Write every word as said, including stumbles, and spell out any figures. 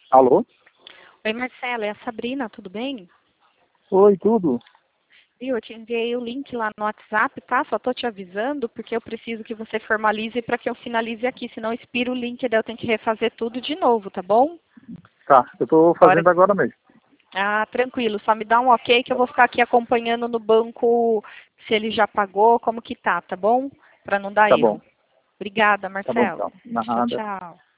Alô? Oi, Marcela, é a Sabrina, tudo bem? Oi, tudo? Viu, eu te enviei o link lá no WhatsApp, tá? Só tô te avisando porque eu preciso que você formalize para que eu finalize aqui, senão expira o link e daí eu tenho que refazer tudo de novo, tá bom? Tá, eu tô Hora... fazendo agora mesmo. Ah, tranquilo, só me dá um ok que eu vou ficar aqui acompanhando no banco se ele já pagou, como que tá, tá bom? Para não dar Tá bom, erro. Obrigada, tá bom Marcelo. então. Tchau, Nada. tchau.